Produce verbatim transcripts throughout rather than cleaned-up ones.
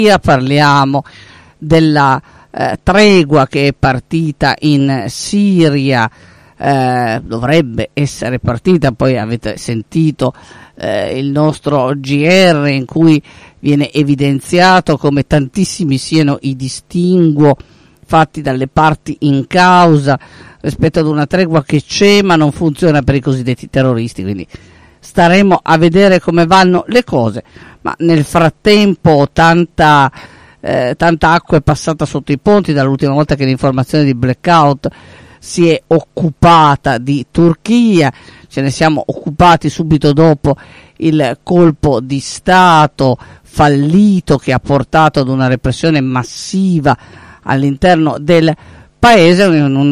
Parliamo della eh, tregua che è partita in Siria, eh, dovrebbe essere partita, poi avete sentito eh, il nostro G R in cui viene evidenziato come tantissimi siano i distinguo fatti dalle parti in causa rispetto ad una tregua che c'è ma non funziona per i cosiddetti terroristi, quindi staremo a vedere come vanno le cose, ma nel frattempo tanta, eh, tanta acqua è passata sotto i ponti dall'ultima volta che l'informazione di Blackout si è occupata di Turchia. Ce ne siamo occupati subito dopo il colpo di Stato fallito che ha portato ad una repressione massiva all'interno del paese,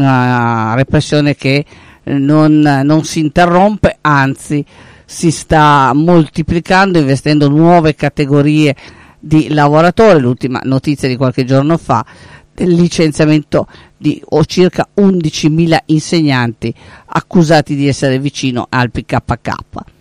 una repressione che non, non si interrompe, anzi si sta moltiplicando, investendo nuove categorie di lavoratori. L'ultima notizia di qualche giorno fa del licenziamento di o circa undicimila insegnanti accusati di essere vicino al P K K.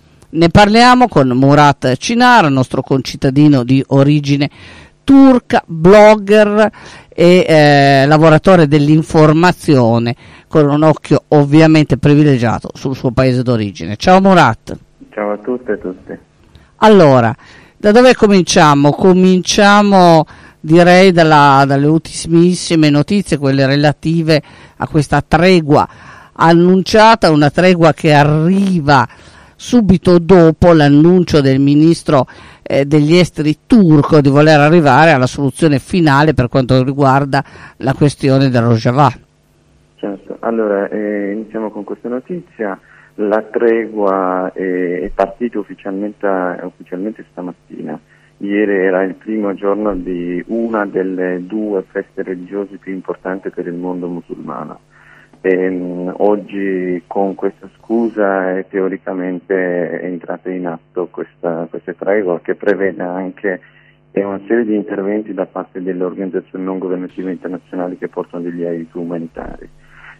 Ne parliamo con Murat Çınar, nostro concittadino di origine turca, blogger e eh, lavoratore dell'informazione, con un occhio ovviamente privilegiato sul suo paese d'origine. Ciao Murat. Ciao a tutte e tutti. Allora, da dove cominciamo? Cominciamo direi dalla, dalle ultimissime notizie, quelle relative a questa tregua annunciata, una tregua che arriva subito dopo l'annuncio del ministro eh, degli esteri turco di voler arrivare alla soluzione finale per quanto riguarda la questione del Rojava. Certo, allora eh, iniziamo con questa notizia. La tregua è, è partita ufficialmente, ufficialmente stamattina. Ieri era il primo giorno di una delle due feste religiose più importanti per il mondo musulmano. E, mh, oggi con questa scusa è teoricamente è entrata in atto questa, questa tregua che prevede anche eh, una serie di interventi da parte delle organizzazioni non governative internazionali che portano degli aiuti umanitari.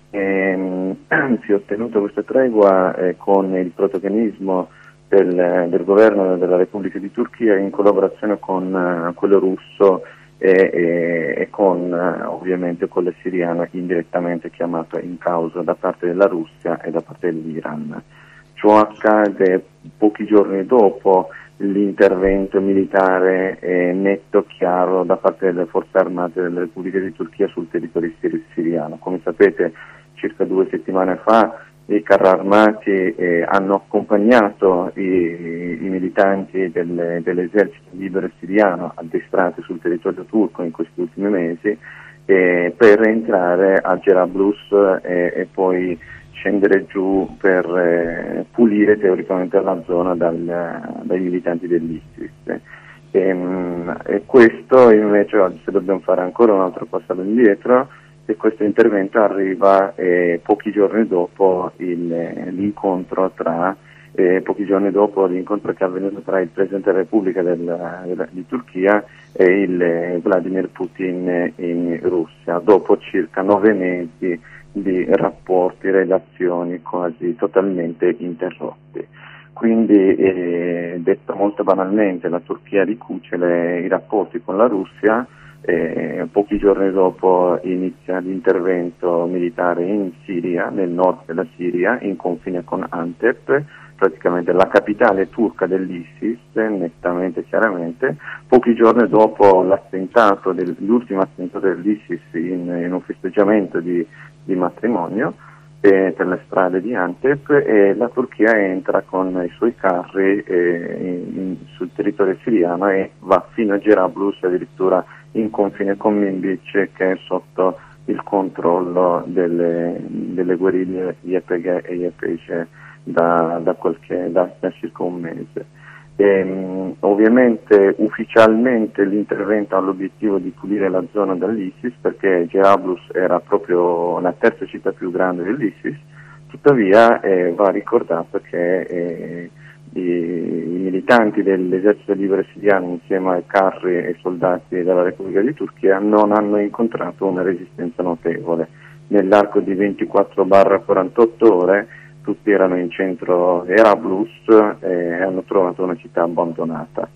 E, mh, si è ottenuta questa tregua eh, con il protagonismo del, del governo della Repubblica di Turchia in collaborazione con uh, quello russo e, e, e con uh, ovviamente quello siriano indirettamente chiamato in causa da parte della Russia e da parte dell'Iran. Ciò accade pochi giorni dopo l'intervento militare eh, netto, chiaro da parte delle forze armate della Repubblica di Turchia sul territorio sir- siriano. Come sapete, circa due settimane fa i carri armati eh, hanno accompagnato i, i militanti del, dell'esercito libero siriano addestrati sul territorio turco in questi ultimi mesi eh, per entrare a Gerablus eh, e poi scendere giù per eh, pulire teoricamente la zona dal, dai militanti dell'ISIS. E, mh, e questo invece oggi, se dobbiamo fare ancora un altro passo indietro, e questo intervento arriva eh, pochi giorni dopo il, l'incontro tra eh, pochi giorni dopo l'incontro che è avvenuto tra il Presidente della Repubblica del, del, di Turchia e il eh, Vladimir Putin in Russia, dopo circa nove mesi di rapporti, relazioni quasi totalmente interrotti. Quindi, eh, detto molto banalmente, la Turchia ricuce le, i rapporti con la Russia. Eh, pochi giorni dopo inizia l'intervento militare in Siria, nel nord della Siria, in confine con Antep, praticamente la capitale turca dell'ISIS, nettamente chiaramente. Pochi giorni dopo l'attentato del, l'ultimo attentato dell'ISIS in, in un festeggiamento di, di matrimonio eh, per le strade di Antep, e la Turchia entra con i suoi carri eh, in, in, sul territorio siriano e va fino a Gerablus, addirittura in confine con Minbic, che è sotto il controllo delle, delle guerriglie Y P G e Y P G da, da, qualche, da, da circa un mese. E, um, ovviamente ufficialmente l'intervento ha l'obiettivo di pulire la zona dall'ISIS, perché Gerablus era proprio la terza città più grande dell'ISIS. Tuttavia eh, va ricordato che eh, i, i militanti dell'esercito libero siriano insieme ai carri e soldati della Repubblica di Turchia non hanno incontrato una resistenza notevole. Nell'arco di ventiquattro quarantotto ore tutti erano in centro a Gerablus e hanno trovato una città abbandonata.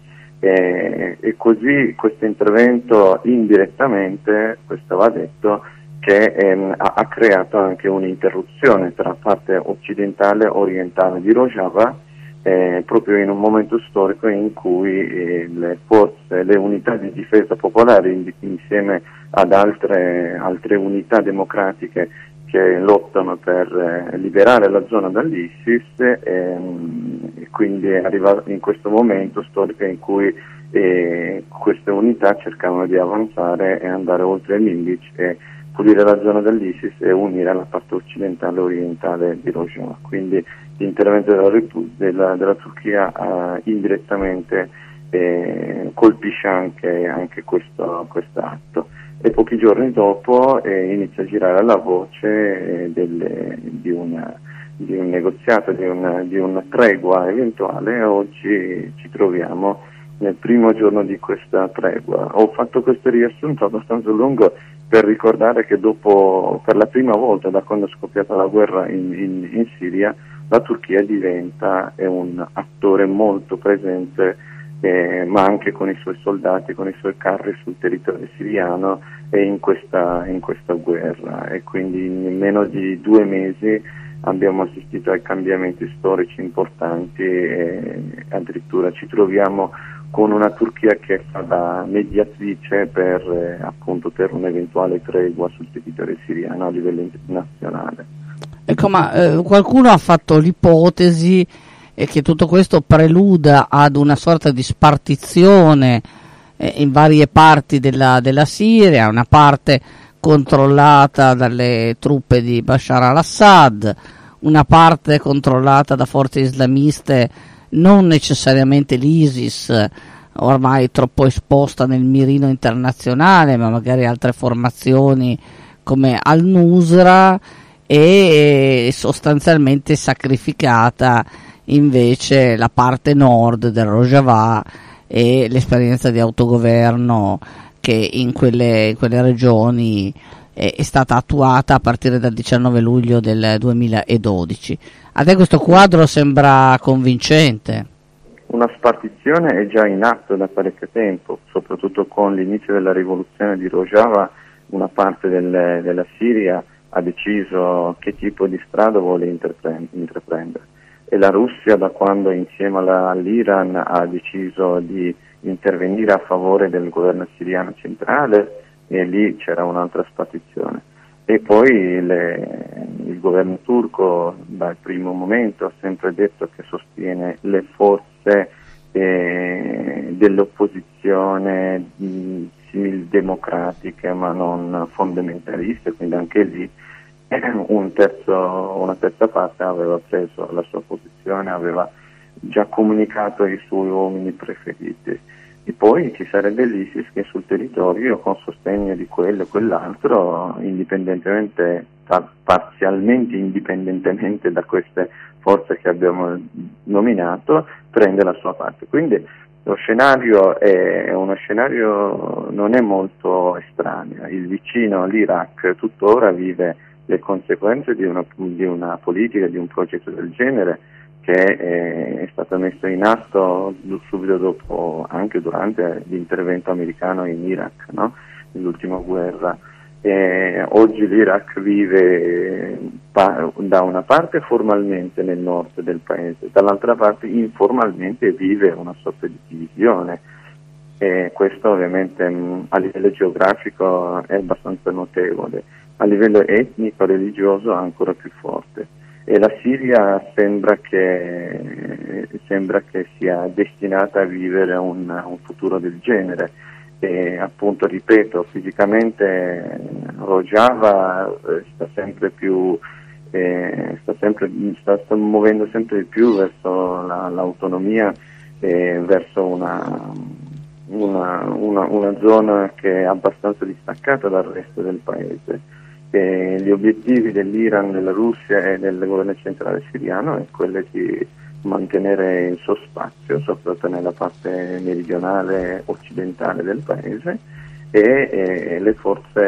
E, e così questo intervento indirettamente, questo va detto, che ehm, ha, ha creato anche un'interruzione tra la parte occidentale e orientale di Rojava, eh, proprio in un momento storico in cui eh, le forze, le unità di difesa popolare in, insieme ad altre, altre unità democratiche che lottano per eh, liberare la zona dall'ISIS, ehm, e quindi è arrivato in questo momento storico in cui eh, queste unità cercavano di avanzare e andare oltre l'Indic e pulire la zona dall'ISIS e unire la parte occidentale e orientale di Rojava. Quindi l'intervento della, della, della Turchia eh, indirettamente eh, colpisce anche, anche questo atto. E pochi giorni dopo eh, inizia a girare la voce eh, delle, di, una, di un negoziato, di una, di una tregua eventuale, e oggi ci troviamo nel primo giorno di questa tregua. Ho fatto questo riassunto abbastanza lungo per ricordare che dopo, per la prima volta da quando è scoppiata la guerra in, in, in Siria, la Turchia diventa è un attore molto presente, eh, ma anche con i suoi soldati, con i suoi carri sul territorio siriano e in questa, in questa guerra. E quindi in meno di due mesi abbiamo assistito ai cambiamenti storici importanti e addirittura ci troviamo con una Turchia che fa da mediatrice per, eh, appunto, per un'eventuale tregua sul territorio siriano a livello internazionale. Ecco, ma eh, qualcuno ha fatto l'ipotesi eh, che tutto questo preluda ad una sorta di spartizione eh, in varie parti della, della Siria, una parte controllata dalle truppe di Bashar al-Assad, una parte controllata da forze islamiste, non necessariamente l'ISIS, ormai troppo esposta nel mirino internazionale, ma magari altre formazioni come al-Nusra, e sostanzialmente sacrificata invece la parte nord del Rojava e l'esperienza di autogoverno che in quelle, in quelle regioni è, è stata attuata a partire dal diciannove luglio del duemiladodici. A te questo quadro sembra convincente? Una spartizione è già in atto da parecchio tempo, soprattutto con l'inizio della rivoluzione di Rojava. Una parte del, della Siria ha deciso che tipo di strada vuole intraprendere, e la Russia, da quando insieme alla, all'Iran ha deciso di intervenire a favore del governo siriano centrale, e lì c'era un'altra spartizione. E poi le, il governo turco dal primo momento ha sempre detto che sostiene le forze eh, dell'opposizione mh, simil-democratiche ma non fondamentaliste, quindi anche lì un terzo, una terza parte aveva preso la sua posizione, aveva già comunicato i suoi uomini preferiti. E poi ci sarebbe l'ISIS che sul territorio, con sostegno di quello e quell'altro, indipendentemente, parzialmente indipendentemente da queste forze che abbiamo nominato, prende la sua parte. Quindi lo scenario è uno scenario non è molto estraneo. Il vicino, l'Iraq, tuttora vive le conseguenze di una, di una politica, di un progetto del genere, che è stata messa in atto subito dopo, anche durante l'intervento americano in Iraq, no? Nell'ultima guerra. E oggi l'Iraq vive pa- da una parte formalmente nel nord del paese, dall'altra parte informalmente vive una sorta di divisione, e questo ovviamente mh, a livello geografico è abbastanza notevole, a livello etnico religioso ancora più forte. E la Siria sembra che, sembra che sia destinata a vivere un, un futuro del genere. E appunto, ripeto, fisicamente Rojava eh, sta sempre più eh, sta sempre sta, sta muovendo sempre di più verso la, l'autonomia e verso una, una, una, una zona che è abbastanza distaccata dal resto del paese. E gli obiettivi dell'Iran, della Russia e del governo centrale siriano è quello di mantenere il suo spazio, soprattutto nella parte meridionale occidentale del paese, e, e le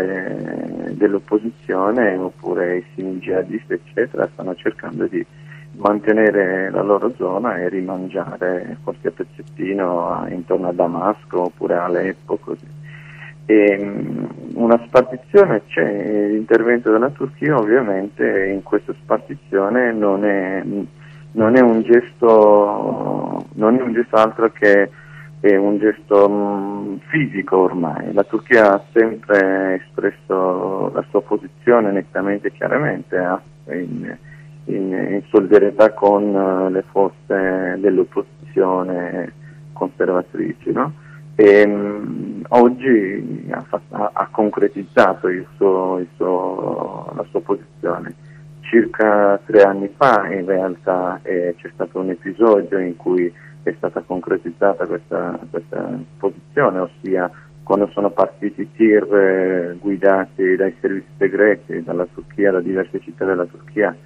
forze dell'opposizione oppure i simili jihadisti eccetera stanno cercando di mantenere la loro zona e rimangiare qualche pezzettino intorno a Damasco oppure a Aleppo, così. E, um, una spartizione c'è, l'intervento della Turchia ovviamente in questa spartizione non è, non è un gesto non è un gesto altro che è un gesto um, fisico ormai. La Turchia ha sempre espresso la sua posizione nettamente e chiaramente eh, in, in, in solidarietà con uh, le forze dell'opposizione conservatrici, no? E, um, oggi ha, ha, ha concretizzato il suo, il suo, la sua posizione. Circa tre anni fa in realtà eh, c'è stato un episodio in cui è stata concretizzata questa, questa posizione, ossia quando sono partiti i tir eh, guidati dai servizi segreti dalla Turchia, da diverse città della Turchia,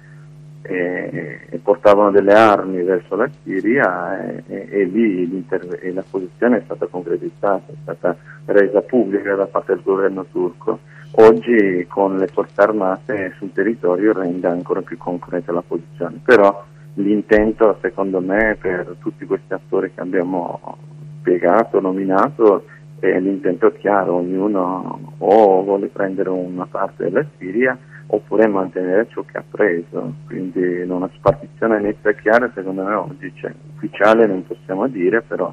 e, e portavano delle armi verso la Siria e, e, e lì e la posizione è stata concretizzata, è stata resa pubblica da parte del governo turco. Oggi con le forze armate sul territorio rende ancora più concreta la posizione, però l'intento secondo me per tutti questi attori che abbiamo spiegato, nominato, è l'intento chiaro: ognuno o vuole prendere una parte della Siria oppure mantenere ciò che ha preso, quindi una spartizione netta e chiara secondo me oggi c'è, ufficiale non possiamo dire, però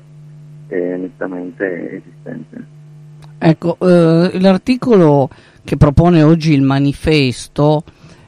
è nettamente esistente. Ecco, eh, l'articolo che propone oggi il manifesto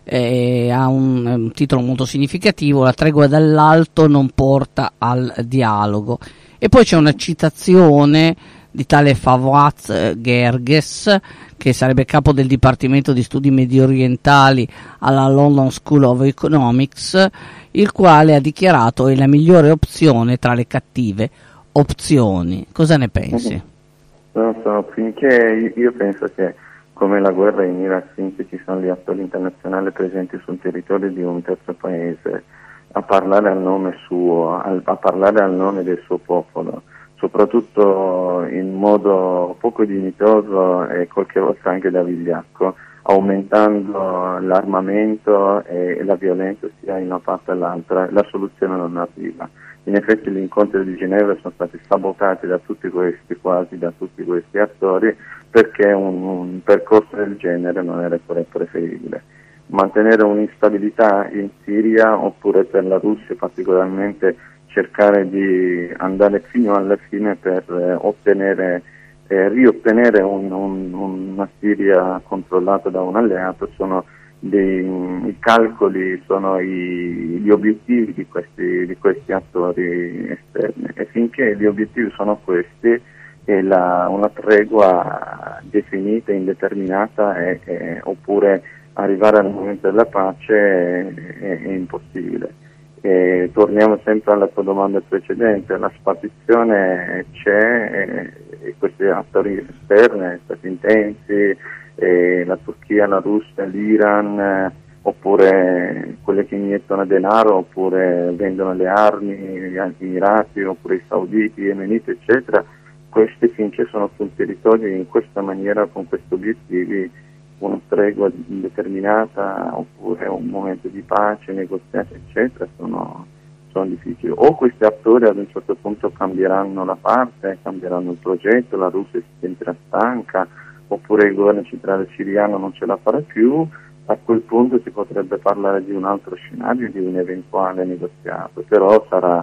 eh, ha un, un titolo molto significativo: la tregua dall'alto non porta al dialogo, e poi c'è una citazione di tale Fawaz Gerges, che sarebbe capo del Dipartimento di Studi Medio Orientali alla London School of Economics, il quale ha dichiarato è la migliore opzione tra le cattive opzioni. Cosa ne pensi? Non so, finché io penso che come la guerra in Iraq, finché ci sono gli attori internazionali presenti sul territorio di un terzo paese a parlare al nome suo, a, a parlare al nome del suo popolo, soprattutto in modo poco dignitoso e qualche volta anche da vigliacco, aumentando l'armamento e la violenza sia in una parte o l'altra, la soluzione non arriva. In effetti gli incontri di Ginevra sono stati sabotati da tutti questi, quasi da tutti questi attori, perché un, un percorso del genere non era preferibile. Mantenere un'instabilità in Siria, oppure per la Russia particolarmente cercare di andare fino alla fine per eh, ottenere, eh, riottenere un, un, una Siria controllata da un alleato, sono dei, i calcoli, sono i, gli obiettivi di questi, di questi attori esterni, e finché gli obiettivi sono questi e la, una tregua definita, indeterminata è, è, oppure arrivare al momento della pace è, è, è impossibile. E torniamo sempre alla tua domanda precedente: la spartizione c'è e, e questi attori esterni statunitensi, e la Turchia, la Russia, l'Iran, eh, oppure quelle che iniettano denaro oppure vendono le armi, gli Emirati oppure i Sauditi, i Yemeniti eccetera, questi finché sono sul territorio in questa maniera, con questi obiettivi, una tregua indeterminata oppure un momento di pace, negoziati eccetera, sono, sono difficili. O questi attori ad un certo punto cambieranno la parte, cambieranno il progetto, la Russia si sentirà stanca, oppure il governo centrale siriano non ce la farà più. A quel punto si potrebbe parlare di un altro scenario, di un eventuale negoziato, però sarà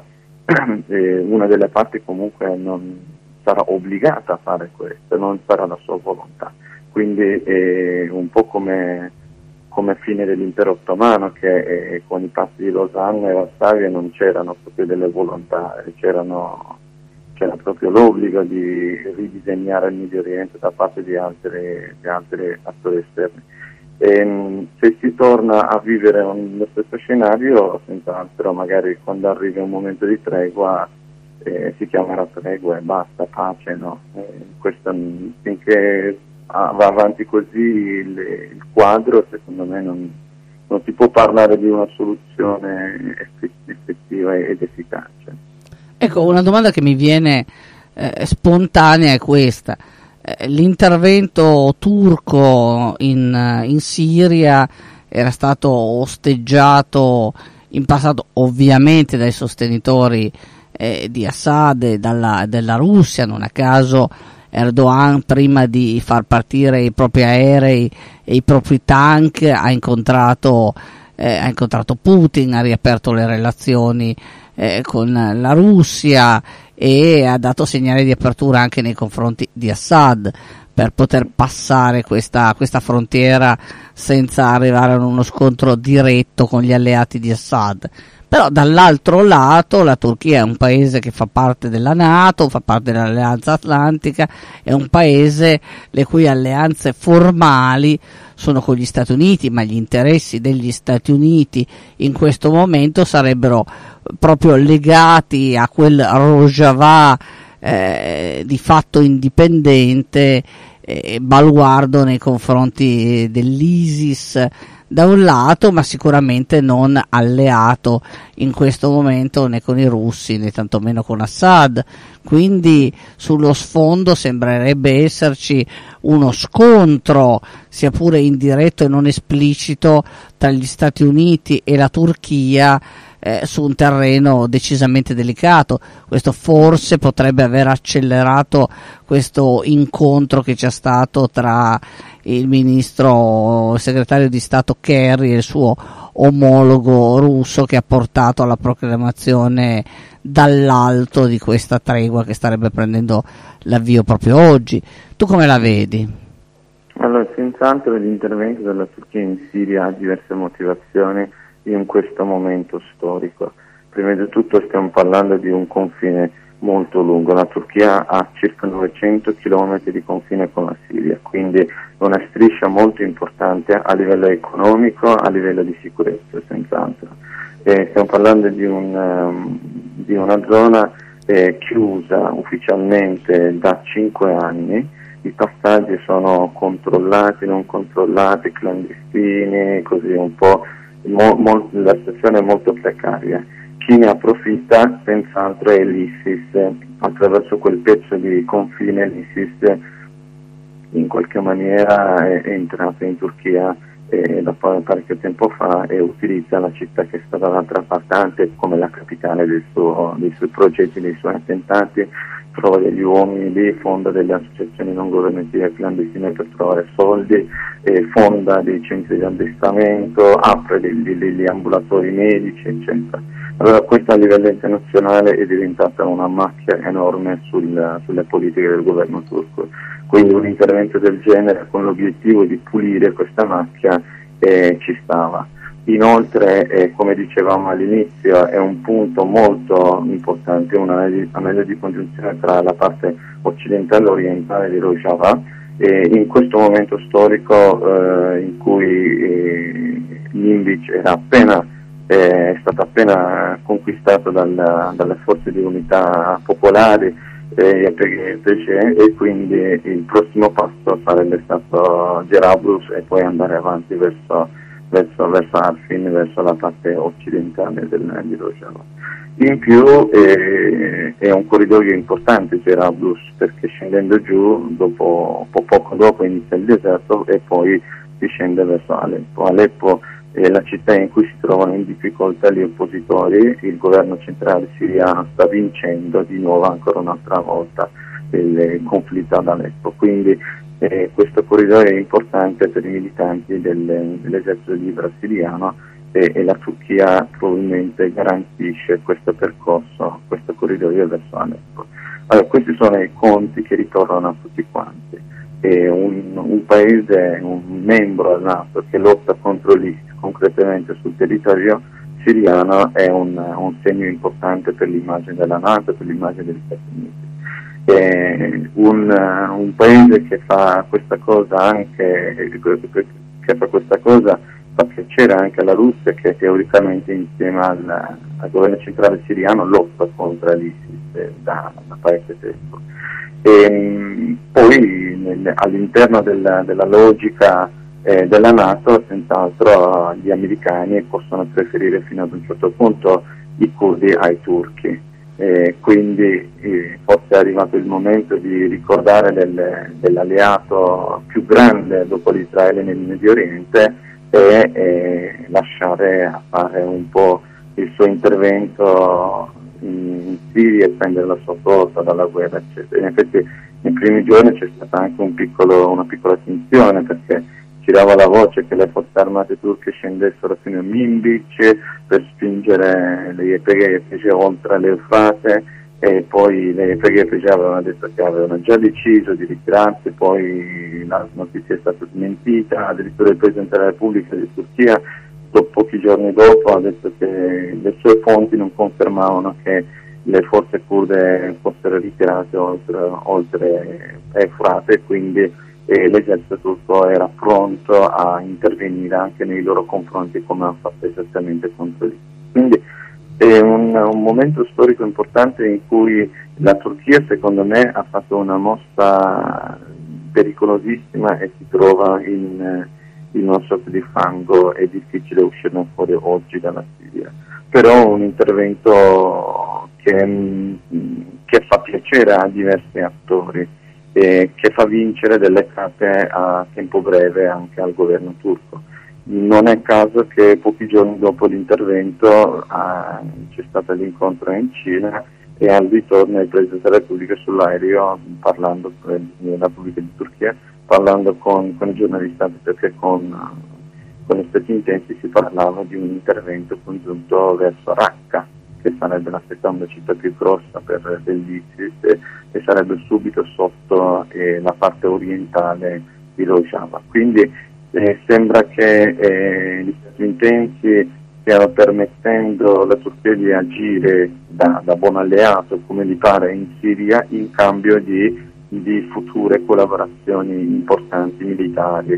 eh, una delle parti comunque non sarà obbligata a fare questo, non sarà la sua volontà. Quindi è un po' come, come fine dell'impero ottomano, che eh, con i patti di Losanna e Varsavia non c'erano proprio delle volontà, c'erano, c'era proprio l'obbligo di ridisegnare il Medio Oriente da parte di altri, di altri attori esterni. E, se si torna a vivere un, lo stesso scenario, senz'altro magari quando arrivi un momento di tregua eh, si chiamerà tregua e basta, pace, no? Eh, questo, finché va avanti così il, il quadro, secondo me non, non si può parlare di una soluzione effettiva ed efficace. Ecco, una domanda che mi viene eh, spontanea è questa: eh, l'intervento turco in, in Siria era stato osteggiato in passato ovviamente dai sostenitori eh, di Assad e dalla, della Russia. Non a caso Erdogan, prima di far partire i propri aerei e i propri tank, ha incontrato, eh, ha incontrato Putin, ha riaperto le relazioni eh, con la Russia e ha dato segnali di apertura anche nei confronti di Assad, per poter passare questa, questa frontiera senza arrivare a uno scontro diretto con gli alleati di Assad. Però dall'altro lato la Turchia è un paese che fa parte della NATO, fa parte dell'Alleanza Atlantica, è un paese le cui alleanze formali sono con gli Stati Uniti, ma gli interessi degli Stati Uniti in questo momento sarebbero proprio legati a quel Rojava eh, di fatto indipendente, eh, baluardo nei confronti dell'ISIS da un lato, ma sicuramente non alleato in questo momento né con i russi né tantomeno con Assad. Quindi sullo sfondo sembrerebbe esserci uno scontro, sia pure indiretto e non esplicito, tra gli Stati Uniti e la Turchia eh, su un terreno decisamente delicato. Questo forse potrebbe aver accelerato questo incontro che c'è stato tra il ministro, il segretario di Stato Kerry e il suo omologo russo, che ha portato alla proclamazione dall'alto di questa tregua che starebbe prendendo l'avvio proprio oggi. Tu come la vedi? Allora, senz'altro l'intervento della Turchia in Siria ha diverse motivazioni in questo momento storico. Prima di tutto stiamo parlando di un confine molto lungo. La Turchia ha circa novecento chilometri di confine con la Siria, quindi una striscia molto importante a livello economico, a livello di sicurezza, senz'altro. Eh, stiamo parlando di, un, um, di una zona eh, chiusa ufficialmente da cinque anni. I passaggi sono controllati, non controllati, clandestini, così un po', mo, mo, la situazione è molto precaria. Chi ne approfitta senz'altro è l'ISIS. Attraverso quel pezzo di confine l'ISIS in qualche maniera è, è entrato in Turchia eh, da parecchio tempo fa e utilizza la città che è stata dall'altra parte anche come la capitale del suo, dei suoi progetti, dei suoi attentati. Trova degli uomini lì, fonda delle associazioni non governative clandestine per trovare soldi, eh, fonda dei centri di addestramento, apre degli, degli ambulatori medici, eccetera. Allora questo a livello internazionale è diventata una macchia enorme sul, sulle politiche del governo turco. Quindi un intervento del genere con l'obiettivo di pulire questa macchia eh, ci stava. Inoltre, eh, come dicevamo all'inizio, è un punto molto importante, un'analisi di congiunzione tra la parte occidentale e orientale di Rojava, e in questo momento storico eh, in cui eh, Manbij era appena, eh, è stato appena conquistato dal, dalle forze di unità popolari eh, e quindi il prossimo passo sarebbe stato Gerablus e poi andare avanti verso Verso, verso Arfin, verso la parte occidentale del, di Rojava. In più eh, è un corridoio importante Gerablus, perché scendendo giù dopo, po- poco dopo inizia il deserto e poi si scende verso Aleppo. Aleppo è la città in cui si trovano in difficoltà gli oppositori. Il governo centrale siriano sta vincendo di nuovo ancora un'altra volta il conflitto ad Aleppo, quindi Eh, questo corridoio è importante per i militanti del, dell'esercito libero siriano e, e la Turchia probabilmente garantisce questo percorso, questo corridoio verso Aleppo. Allora, questi sono i conti che ritornano a tutti quanti. E un, un paese, un membro del NATO che lotta contro l'ISIS concretamente sul territorio siriano è un, un segno importante per l'immagine della NATO, per l'immagine degli Stati Uniti. Eh, un, un paese che fa questa cosa anche che fa questa cosa fa piacere anche alla Russia, che teoricamente insieme al, al governo centrale siriano lotta contro l'ISIS da, da parecchio tempo. E, poi nel, all'interno della, della logica eh, della NATO senz'altro gli americani possono preferire fino ad un certo punto i curdi ai turchi. Eh, quindi eh, forse è arrivato il momento di ricordare del, dell'alleato più grande dopo l'Israele nel Medio Oriente e eh, lasciare a fare un po' il suo intervento in Siria e prendere la sua quota dalla guerra, eccetera. In effetti nei primi giorni c'è stata anche un piccolo, una piccola tensione, perché girava la voce che le forze armate turche scendessero fino a Minbic per spingere le Y P G oltre l'Eufrate, e poi le Y P G avevano detto che avevano già deciso di ritirarsi, poi la notizia è stata smentita, addirittura il Presidente della Repubblica di Turchia pochi giorni dopo ha detto che le sue fonti non confermavano che le forze kurde fossero ritirate oltre, oltre Eufrate, quindi eh, l'esercito turco era pronto a intervenire anche nei loro confronti, come ha fatto esattamente contro l'Isis. Quindi è un, un momento storico importante in cui la Turchia, secondo me, ha fatto una mossa pericolosissima e si trova in, in una sorta di fango. È difficile uscirne fuori oggi dalla Siria, però un intervento che, che fa piacere a diversi attori e che fa vincere delle carte a tempo breve anche al governo turco. Non è caso che pochi giorni dopo l'intervento ah, c'è stato l'incontro in Cina e al ritorno il Presidente della Repubblica sull'aereo, parlando della Repubblica di Turchia, parlando con, con i giornalisti, perché con, con gli statunitensi si parlava di un intervento congiunto verso Raqqa, che sarebbe la seconda città più grossa per dell'ISIS e, e sarebbe subito sotto eh, la parte orientale di Rojava. Quindi eh, sembra che eh, gli statunitensi stiano permettendo alla Turchia di agire da, da buon alleato, come gli pare, in Siria, in cambio di, di future collaborazioni importanti militari,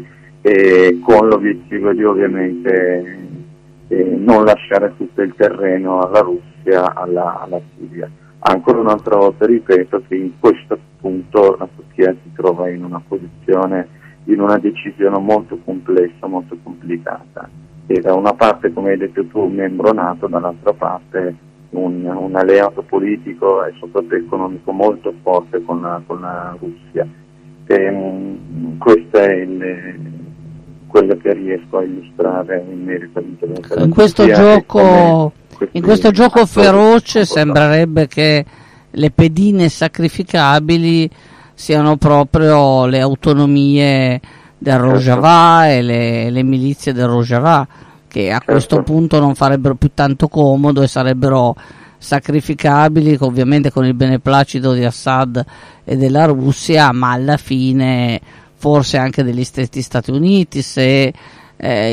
e con l'obiettivo di ovviamente eh, non lasciare tutto il terreno alla Russia, alla, alla Siria. Ancora un'altra volta ripeto che in questo punto la Turchia si trova in una posizione, in una decisione molto complessa, molto complicata. E da una parte, come hai detto tu, un membro NATO, dall'altra parte un, un alleato politico e soprattutto economico molto forte con la, con la Russia. E, um, questo è il, quello che riesco a illustrare in merito all'intervento. In questo gioco, in questo gioco feroce sembrerebbe che le pedine sacrificabili siano proprio le autonomie del Rojava e le, le milizie del Rojava, che a questo punto non farebbero più tanto comodo e sarebbero sacrificabili ovviamente con il beneplacito di Assad e della Russia, ma alla fine forse anche degli stessi Stati Uniti, se eh,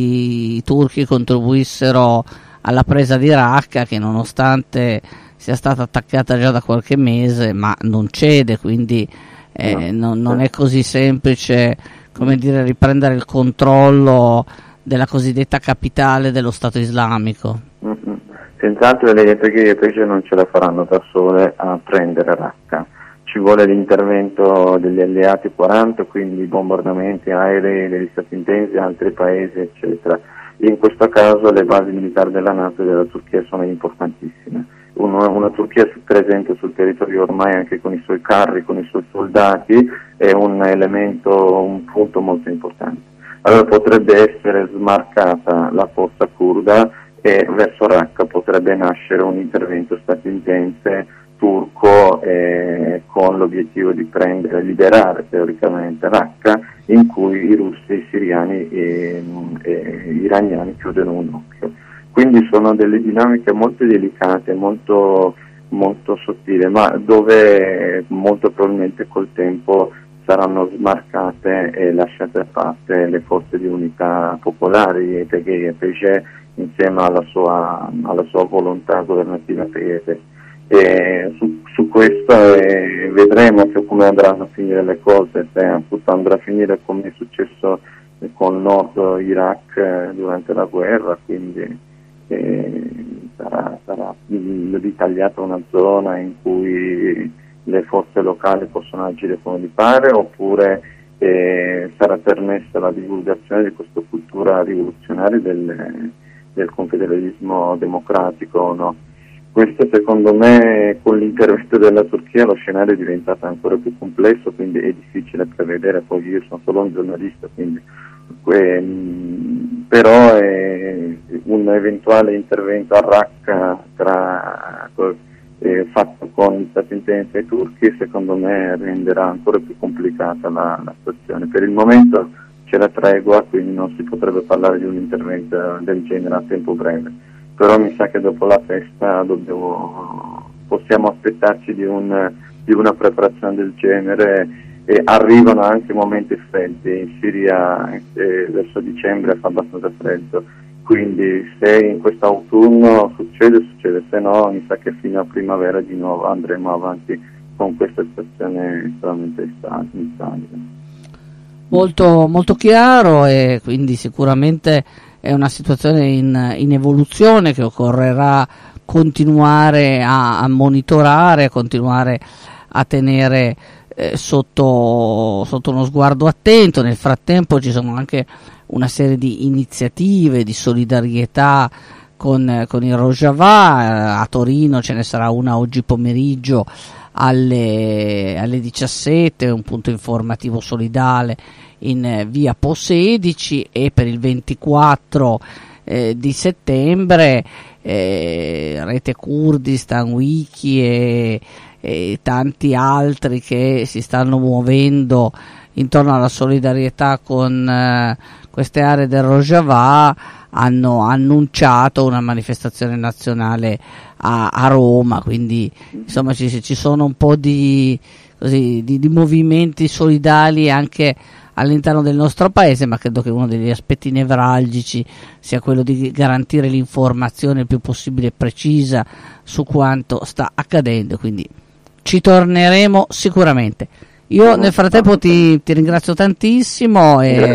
i, i turchi contribuissero alla presa di Raqqa, che nonostante sia stata attaccata già da qualche mese ma non cede, quindi eh, no, non, non è così semplice, come dire, riprendere il controllo della cosiddetta capitale dello Stato islamico. Mm-hmm. Senz'altro le Y P G non ce la faranno da sole a prendere Raqqa, ci vuole l'intervento degli alleati quaranta, quindi bombardamenti aerei degli statunitensi, altri paesi, eccetera. In questo caso le basi militari della NATO e della Turchia sono importantissime. Una, una Turchia presente sul territorio ormai anche con i suoi carri, con i suoi soldati, è un elemento, un punto molto importante. Allora potrebbe essere smarcata la forza curda e verso Raqqa potrebbe nascere un intervento statunitense turco eh, con l'obiettivo di prendere, liberare teoricamente Raqqa, in cui i russi, i siriani e gli iraniani chiudono un occhio. Quindi sono delle dinamiche molto delicate, molto, molto sottili, ma dove molto probabilmente col tempo saranno smarcate e lasciate a parte le forze di unità popolari, perché Y P G insieme alla sua, alla sua volontà governativa tese. E su, su questo eh, vedremo che come andranno a finire le cose, se appunto andrà a finire come è successo con Nord Iraq eh, durante la guerra, quindi eh, sarà, sarà ritagliata una zona in cui le forze locali possono agire come gli pare, oppure eh, sarà permessa la divulgazione di questa cultura rivoluzionaria del, del confederalismo democratico o no. Questo secondo me, con l'intervento della Turchia, lo scenario è diventato ancora più complesso, quindi è difficile prevedere. Poi io sono solo un giornalista, quindi que- però eh, un eventuale intervento a Raqqa tra, eh, fatto con statunitensi e turchi secondo me renderà ancora più complicata la, la situazione. Per il momento c'è la tregua, quindi non si potrebbe parlare di un intervento del genere a tempo breve, però mi sa che dopo la festa dobbiamo, possiamo aspettarci di, un, di una preparazione del genere, e arrivano anche momenti freddi. In Siria eh, verso dicembre fa abbastanza freddo, quindi se in quest'autunno succede, succede, se no mi sa che fino a primavera di nuovo andremo avanti con questa situazione estremamente instabile. Molto, molto chiaro, e quindi sicuramente è una situazione in, in evoluzione che occorrerà continuare a, a monitorare, a continuare a tenere eh, sotto, sotto uno sguardo attento. Nel frattempo ci sono anche una serie di iniziative di solidarietà con, con il Rojava. A Torino ce ne sarà una oggi pomeriggio alle, alle diciassette, un punto informativo solidale in eh, via Po sedici, e per il ventiquattro eh, di settembre eh, Rete Kurdistan, Wiki e, e tanti altri che si stanno muovendo intorno alla solidarietà con eh, queste aree del Rojava hanno annunciato una manifestazione nazionale a, a Roma, quindi insomma ci, ci sono un po' di, così, di, di movimenti solidali anche all'interno del nostro paese, ma credo che uno degli aspetti nevralgici sia quello di garantire l'informazione il più possibile precisa su quanto sta accadendo, quindi ci torneremo sicuramente. Io nel frattempo ti, ti ringrazio tantissimo e